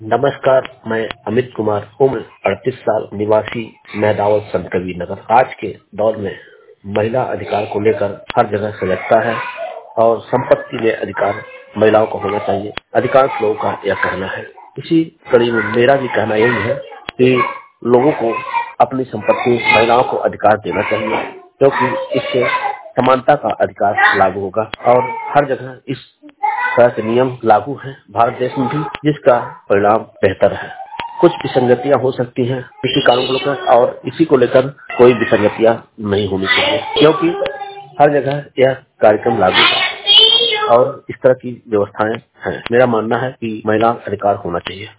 नमस्कार, मैं अमित कुमार, उम्र 38 साल, निवासी मैदावत संत कबीर नगर। आज के दौर में महिला अधिकार को लेकर हर जगह सजगता है और संपत्ति में अधिकार महिलाओं को होना चाहिए। अधिकांश लोगों का यह कहना है। इसी कड़ी में मेरा भी कहना यही है कि लोगों को अपनी संपत्ति महिलाओं को अधिकार देना चाहिए, क्योंकि इससे समानता का अधिकार लागू होगा और हर जगह इस तरह के नियम लागू हैं भारत देश में भी, जिसका परिणाम बेहतर है। कुछ विसंगतियां हो सकती हैं किसी कानून को लेकर, और इसी को लेकर कोई विसंगतियां नहीं होनी चाहिए, क्योंकि हर जगह यह कार्यक्रम लागू है और इस तरह की व्यवस्थाएं हैं। मेरा मानना है कि महिला अधिकार होना चाहिए।